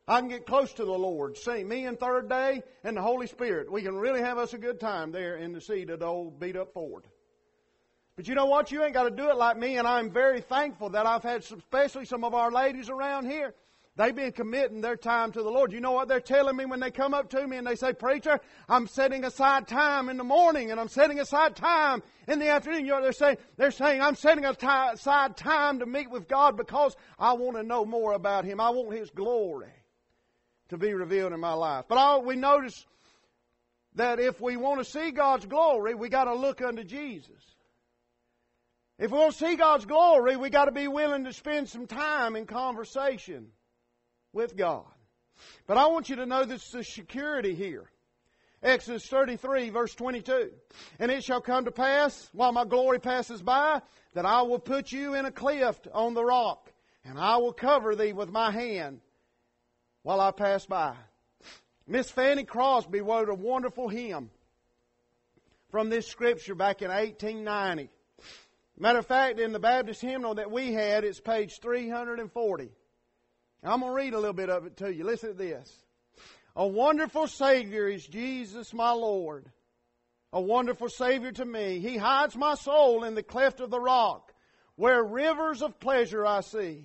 I can get close to the Lord. See, me and Third Day and the Holy Spirit. We can really have us a good time there in the seat of the old beat up Ford. But you know what? You ain't got to do it like me, and I'm very thankful that I've had, especially some of our ladies around here, they've been committing their time to the Lord. You know what they're telling me when they come up to me and they say, "Preacher, I'm setting aside time in the morning and I'm setting aside time in the afternoon." You know, they're saying, "I'm setting aside time to meet with God because I want to know more about Him. I want His glory to be revealed in my life." But we notice that if we want to see God's glory, we got to look unto Jesus. If we want to see God's glory, we got to be willing to spend some time in conversation with God. But I want you to know this is a security here. Exodus 33, verse 22. "And it shall come to pass, while my glory passes by, that I will put you in a cleft on the rock, and I will cover thee with my hand while I pass by." Miss Fanny Crosby wrote a wonderful hymn from this scripture back in 1890. Matter of fact, in the Baptist hymnal that we had, it's page 340. I'm going to read a little bit of it to you. Listen to this. "A wonderful Savior is Jesus my Lord, a wonderful Savior to me. He hides my soul in the cleft of the rock, where rivers of pleasure I see.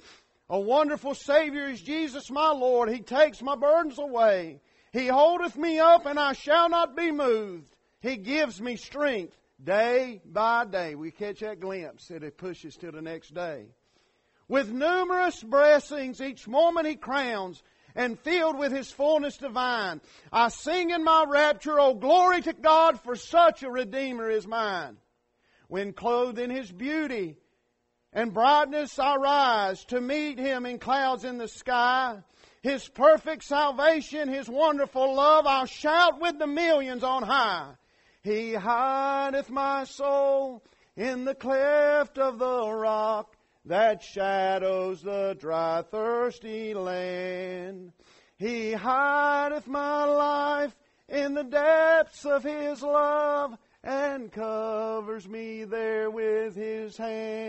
A wonderful Savior is Jesus my Lord. He takes my burdens away. He holdeth me up, and I shall not be moved. He gives me strength day by day." We catch that glimpse that it pushes to the next day. "With numerous blessings each moment He crowns, and filled with His fullness divine. I sing in my rapture, oh glory to God, for such a Redeemer is mine. When clothed in His beauty and brightness I rise, to meet Him in clouds in the sky. His perfect salvation, His wonderful love, I'll shout with the millions on high. He hideth my soul in the cleft of the rock, that shadows the dry, thirsty land. He hideth my life in the depths of His love, and covers me there with His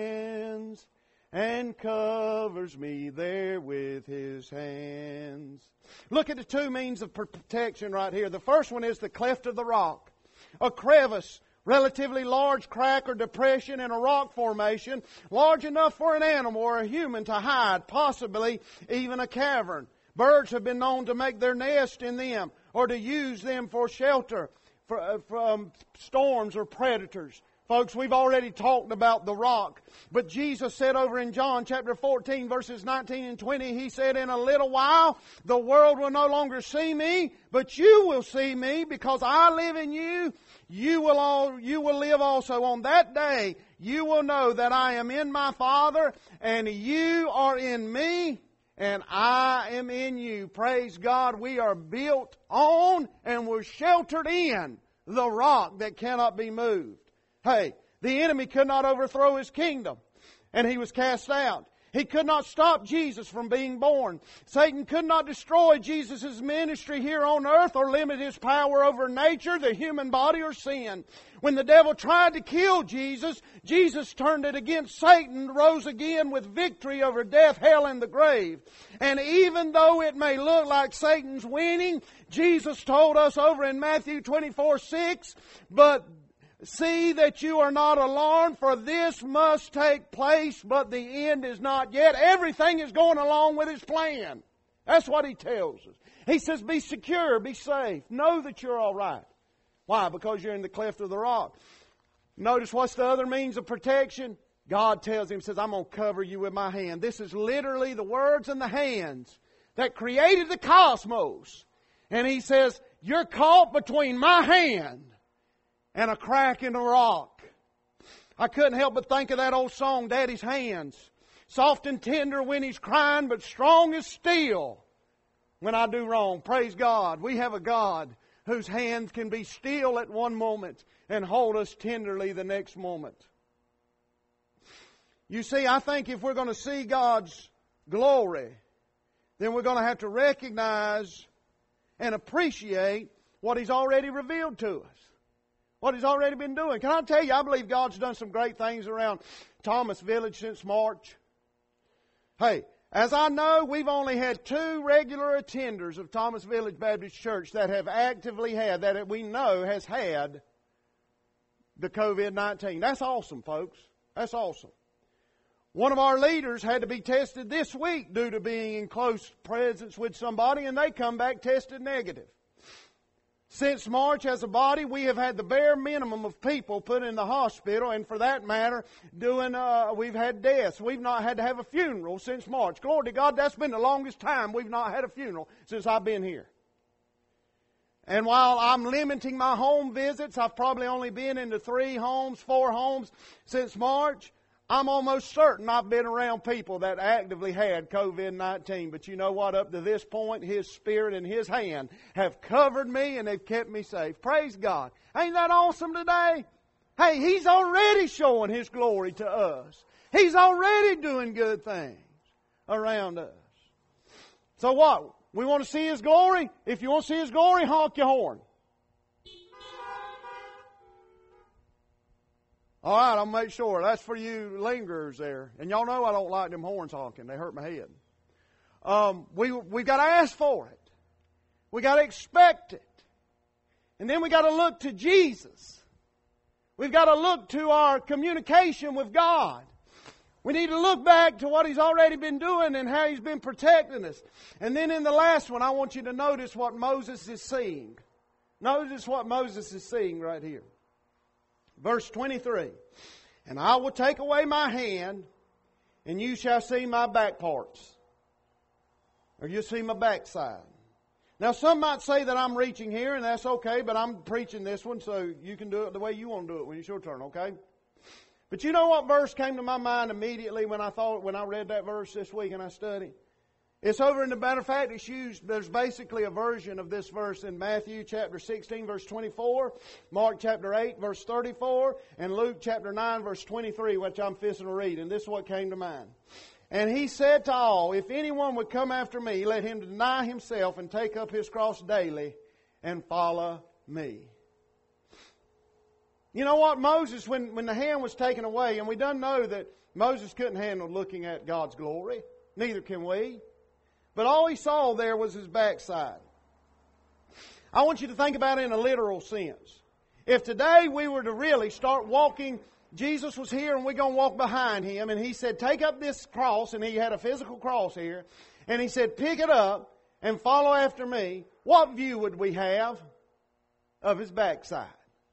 hands. And covers me there with His hands. Look at the two means of protection right here. The first one is the cleft of the rock. A crevice, relatively large crack or depression in a rock formation, large enough for an animal or a human to hide, possibly even a cavern. Birds have been known to make their nest in them or to use them for shelter from storms or predators. Folks, we've already talked about the rock. But Jesus said over in John chapter 14, verses 19 and 20, He said, "In a little while the world will no longer see me, but you will see me, because I live in you. You will live also. On that day you will know that I am in my Father, and you are in me, and I am in you." Praise God, we are built on and we're sheltered in the rock that cannot be moved. Hey, the enemy could not overthrow His kingdom, and he was cast out. He could not stop Jesus from being born. Satan could not destroy Jesus' ministry here on earth or limit His power over nature, the human body, or sin. When the devil tried to kill Jesus, Jesus turned it against Satan, rose again with victory over death, hell, and the grave. And even though it may look like Satan's winning, Jesus told us over in Matthew 24:6, "But see that you are not alarmed, for this must take place, but the end is not yet." Everything is going along with His plan. That's what He tells us. He says, be secure, be safe. Know that you're all right. Why? Because you're in the cleft of the rock. Notice what's the other means of protection? God tells Him, says, "I'm going to cover you with my hand." This is literally the words and the hands that created the cosmos. And He says, you're caught between my hand and a crack in the rock. I couldn't help but think of that old song, Daddy's Hands. Soft and tender when He's crying, but strong as steel when I do wrong. Praise God. We have a God whose hands can be still at one moment and hold us tenderly the next moment. You see, I think if we're going to see God's glory, then we're going to have to recognize and appreciate what He's already revealed to us. What He's already been doing. Can I tell you, I believe God's done some great things around Thomas Village since March. Hey, As I know, we've only had 2 regular attenders of Thomas Village Baptist Church that have actively had, that we know has had the COVID-19. That's awesome, folks. That's awesome. One of our leaders had to be tested this week due to being in close presence with somebody, and they come back tested negative. Since March, as a body, we have had the bare minimum of people put in the hospital, and for that matter, we've had deaths. We've not had to have a funeral since March. Glory to God, that's been the longest time we've not had a funeral since I've been here. And while I'm limiting my home visits, I've probably only been into 3 homes, 4 homes since March. I'm almost certain I've been around people that actively had COVID-19. But you know what? Up to this point, His Spirit and His hand have covered me and they've kept me safe. Praise God. Ain't that awesome today? Hey, He's already showing His glory to us. He's already doing good things around us. So what? We want to see His glory? If you want to see His glory, honk your horn. All right, I'll make sure. That's for you lingerers there. And y'all know I don't like them horns honking. They hurt my head. We've got to ask for it. We got to expect it. And then we got to look to Jesus. We've got to look to our communication with God. We need to look back to what He's already been doing and how He's been protecting us. And then in the last one, I want you to notice what Moses is seeing. Notice what Moses is seeing right here. Verse 23, and I will take away my hand, and you shall see my back parts. Or you'll see my backside. Now some might say that I'm reaching here, and that's okay, but I'm preaching this one, so you can do it the way you want to do it when it's your turn, okay? But you know what verse came to my mind immediately when I read that verse this week and I studied? It's over in the matter of fact, there's basically a version of this verse in Matthew chapter 16, verse 24, Mark chapter 8, verse 34, and Luke chapter 9, verse 23, which I'm fixing to read. And this is what came to mind. And He said to all, if anyone would come after me, let him deny himself and take up his cross daily and follow me. You know what, Moses, when the hand was taken away, and we done know that Moses couldn't handle looking at God's glory. Neither can we. But all he saw there was his backside. I want you to think about it in a literal sense. If today we were to really start walking, Jesus was here and we're going to walk behind Him, and He said, take up this cross, and He had a physical cross here, and He said, pick it up and follow after me, what view would we have of His backside?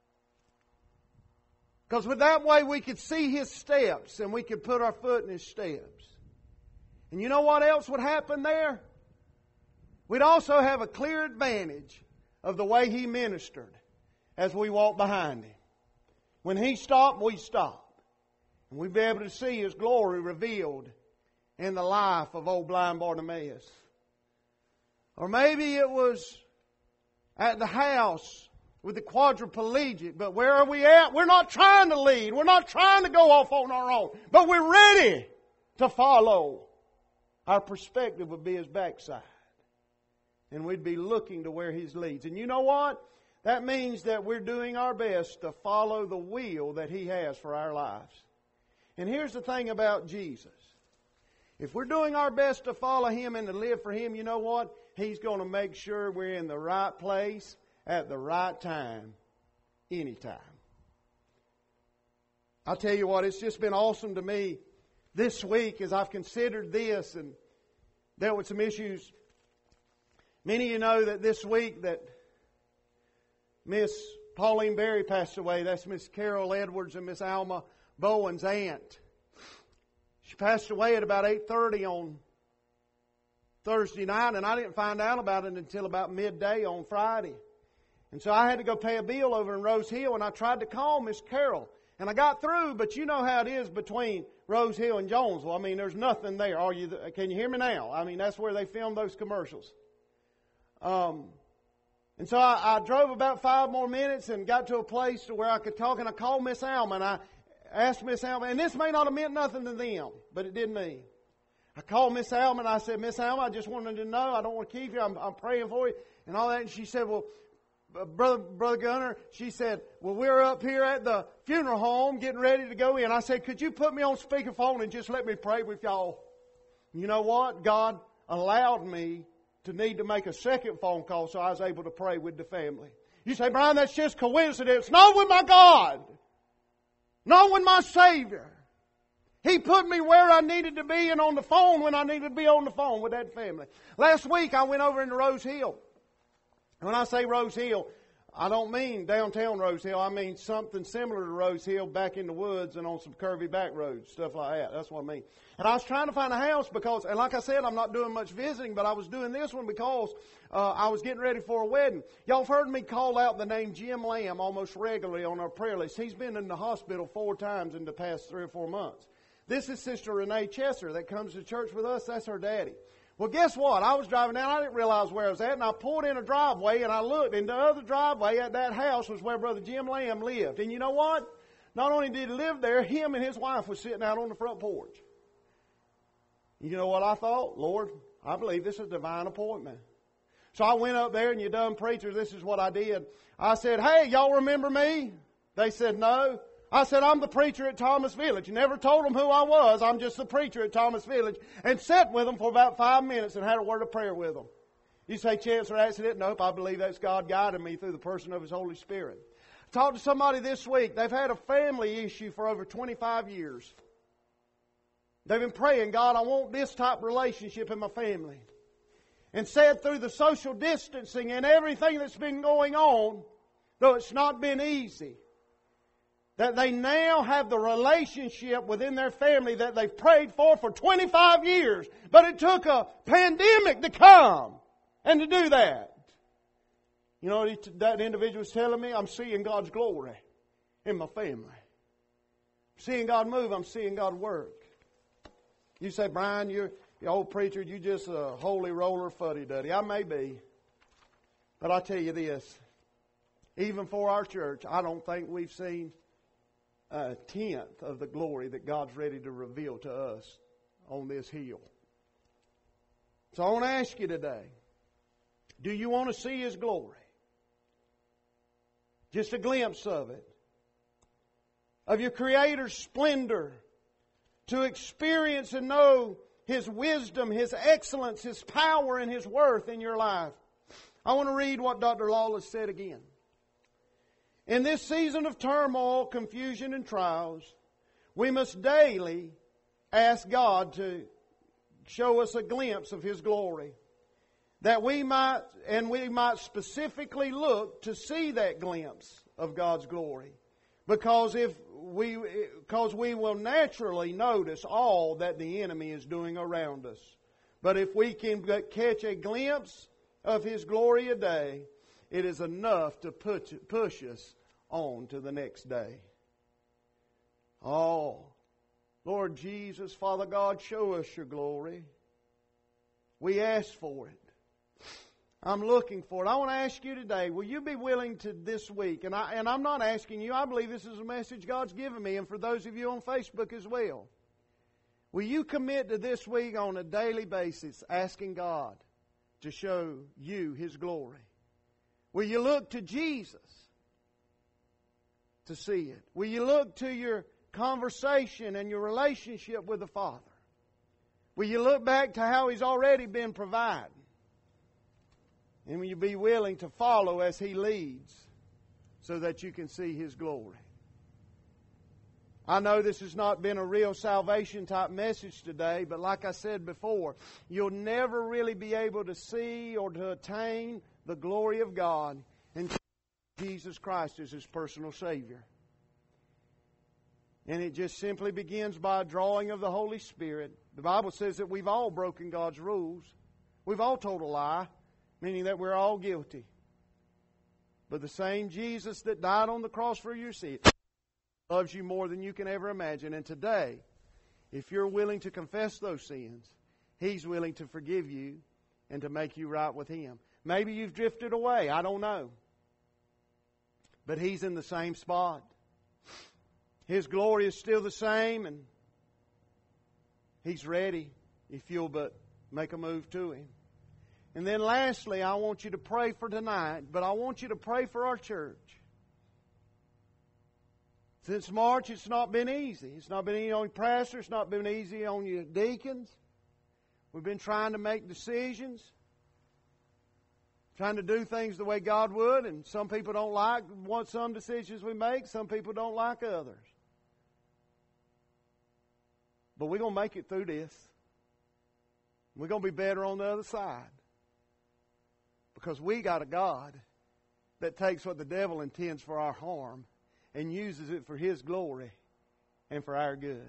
Because with that way we could see His steps and we could put our foot in His steps. And you know what else would happen there? We'd also have a clear advantage of the way He ministered as we walk behind Him. When He stopped, we stopped. And we'd be able to see His glory revealed in the life of old blind Bartimaeus. Or maybe it was at the house with the quadriplegic. But where are we at? We're not trying to lead. We're not trying to go off on our own. But we're ready to follow. Our perspective would be His backside. And we'd be looking to where He leads. And you know what? That means that we're doing our best to follow the will that He has for our lives. And here's the thing about Jesus. If we're doing our best to follow Him and to live for Him, you know what? He's going to make sure we're in the right place at the right time, anytime. I'll tell you what, it's just been awesome to me this week as I've considered this and dealt with some issues. Many of you know that this week that Miss Pauline Berry passed away. That's Miss Carol Edwards and Miss Alma Bowen's aunt. She passed away at about 8:30 on Thursday night, and I didn't find out about it until about midday on Friday. And so I had to go pay a bill over in Rose Hill, and I tried to call Miss Carol. And I got through, but you know how it is between Rose Hill and Jonesville. I mean, there's nothing there. Can you hear me now? I mean, that's where they filmed those commercials. And so I drove about 5 more minutes and got to a place to where I could talk, and I called Miss Alma, and I asked Miss Alma, and this may not have meant nothing to them, but it did me. I called Miss Alma, and I said, Miss Alma, I just wanted to know, I don't want to keep you, I'm praying for you, and all that. And she said, well, Brother Gunner, she said, well, we're up here at the funeral home getting ready to go in. I said, could you put me on speakerphone and just let me pray with y'all? You know what? God allowed me to need to make a second phone call so I was able to pray with the family. You say, Brian, that's just coincidence. Not with my God. Not with my Savior. He put me where I needed to be and on the phone when I needed to be on the phone with that family. Last week I went over into Rose Hill. When I say Rose Hill, I don't mean downtown Rose Hill. I mean something similar to Rose Hill back in the woods and on some curvy back roads, stuff like that. That's what I mean. And I was trying to find a house because, and like I said, I'm not doing much visiting, but I was doing this one because I was getting ready for a wedding. Y'all have heard me call out the name Jim Lamb almost regularly on our prayer list. He's been in the hospital 4 times in the past 3 or 4 months. This is Sister Renee Chesser that comes to church with us. That's her daddy. Well, guess what? I was driving down. I didn't realize where I was at, and I pulled in a driveway, and I looked, and the other driveway at that house was where Brother Jim Lamb lived. And you know what? Not only did he live there, him and his wife was sitting out on the front porch. You know what I thought? Lord, I believe this is a divine appointment. So I went up there, and you dumb preacher, this is what I did. I said, hey, y'all remember me? They said, no. I said, I'm the preacher at Thomas Village. Never told them who I was. I'm just the preacher at Thomas Village. And sat with them for about 5 minutes and had a word of prayer with them. You say chance or accident? Nope, I believe that's God guiding me through the person of His Holy Spirit. I talked to somebody this week. They've had a family issue for over 25 years. They've been praying, God, I want this type of relationship in my family. And said through the social distancing and everything that's been going on, though it's not been easy, that they now have the relationship within their family that they've prayed for 25 years. But it took a pandemic to come and to do that. You know what that individual was telling me? I'm seeing God's glory in my family. I'm seeing God move. I'm seeing God work. You say, Brian, you're the old preacher. You just a holy roller fuddy-duddy. I may be. But I tell you this. Even for our church, I don't think we've seen a tenth of the glory that God's ready to reveal to us on this hill. So I want to ask you today, do you want to see His glory? Just a glimpse of it. Of your Creator's splendor. To experience and know His wisdom, His excellence, His power, and His worth in your life. I want to read what Dr. Lawless said again. In this season of turmoil, confusion, and trials, we must daily ask God to show us a glimpse of His glory. That we might specifically look to see that glimpse of God's glory. Because we will naturally notice all that the enemy is doing around us. But if we can catch a glimpse of His glory a day, it is enough to push us on to the next day. Oh, Lord Jesus, Father God, show us your glory. We ask for it. I'm looking for it. I want to ask you today, will you be willing to this week, and I'm not asking you, I believe this is a message God's given me, and for those of you on Facebook as well. Will you commit to this week on a daily basis asking God to show you His glory? Will you look to Jesus to see it? Will you look to your conversation and your relationship with the Father? Will you look back to how He's already been providing? And will you be willing to follow as He leads so that you can see His glory? I know this has not been a real salvation type message today, but like I said before, you'll never really be able to see or to attain the glory of God until Jesus Christ is His personal Savior. And it just simply begins by a drawing of the Holy Spirit. The Bible says that we've all broken God's rules. We've all told a lie, meaning that we're all guilty. But the same Jesus that died on the cross for your sin loves you more than you can ever imagine. And today, if you're willing to confess those sins, He's willing to forgive you and to make you right with Him. Maybe you've drifted away. I don't know. But He's in the same spot. His glory is still the same, and He's ready if you'll but make a move to Him. And then lastly, I want you to pray for tonight, but I want you to pray for our church. Since March, it's not been easy. It's not been easy on your pastor. It's not been easy on your deacons. We've been trying to make decisions, trying to do things the way God would, and some people don't like some decisions we make, some people don't like others. But we're going to make it through this. We're going to be better on the other side. Because we got a God that takes what the devil intends for our harm and uses it for His glory and for our good.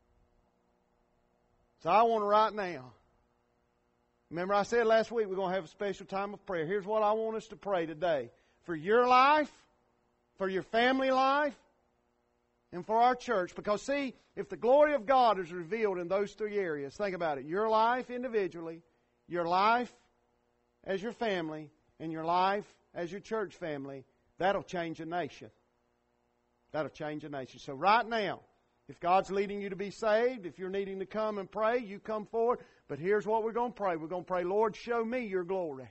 So I want to right now, remember I said last week we're going to have a special time of prayer. Here's what I want us to pray today. For your life, for your family life, and for our church. Because see, if the glory of God is revealed in those three areas, think about it. Your life individually, your life as your family, and your life as your church family, that'll change a nation. That'll change a nation. So right now, if God's leading you to be saved, if you're needing to come and pray, you come forward. But here's what we're going to pray. We're going to pray, Lord, show me your glory.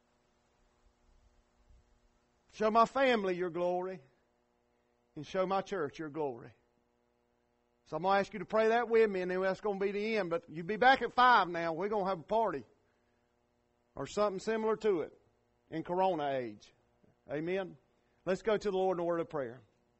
Show my family your glory. And show my church your glory. So I'm going to ask you to pray that with me, and then that's going to be the end. But you be back at 5 now. We're going to have a party. Or something similar to it in Corona age. Amen? Let's go to the Lord in a word of prayer.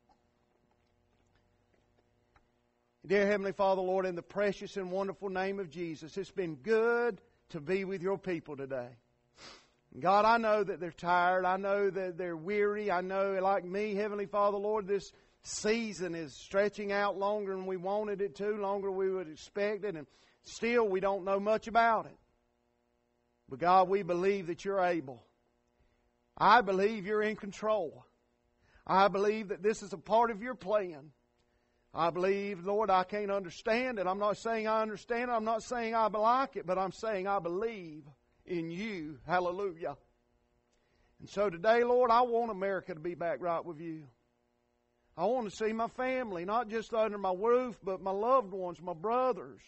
Dear Heavenly Father, Lord, in the precious and wonderful name of Jesus, it's been good to be with your people today. God, I know that they're tired. I know that they're weary. I know, like me, Heavenly Father, Lord, this season is stretching out longer than we wanted it to, longer than we would expect it, and still we don't know much about it. But God, we believe that you're able. I believe you're in control. I believe that this is a part of your plan. I believe, Lord, I can't understand it. I'm not saying I understand it. I'm not saying I like it, but I'm saying I believe in you. Hallelujah. And so today, Lord, I want America to be back right with you. I want to see my family, not just under my roof, but my loved ones, my brothers,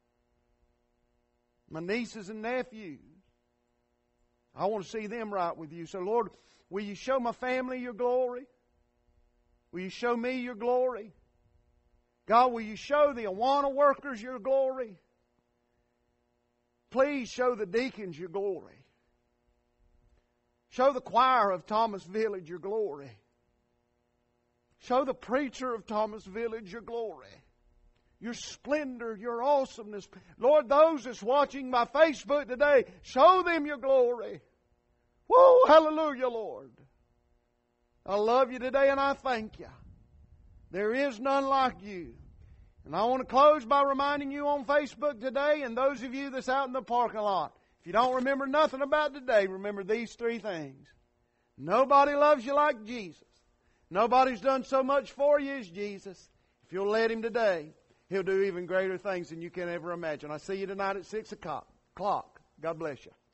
my nieces and nephews. I want to see them right with you. So, Lord, will you show my family your glory? Will you show me your glory? God, will you show the Awana workers your glory? Please show the deacons your glory. Show the choir of Thomas Village your glory. Show the preacher of Thomas Village your glory. Your splendor, your awesomeness. Lord, those that's watching my Facebook today, show them your glory. Whoa, hallelujah, Lord. I love you today and I thank you. There is none like you. And I want to close by reminding you on Facebook today, and those of you that's out in the parking lot, if you don't remember nothing about today, remember these 3 things. Nobody loves you like Jesus. Nobody's done so much for you as Jesus. If you'll let Him today, He'll do even greater things than you can ever imagine. I see you tonight at 6 o'clock. God bless you.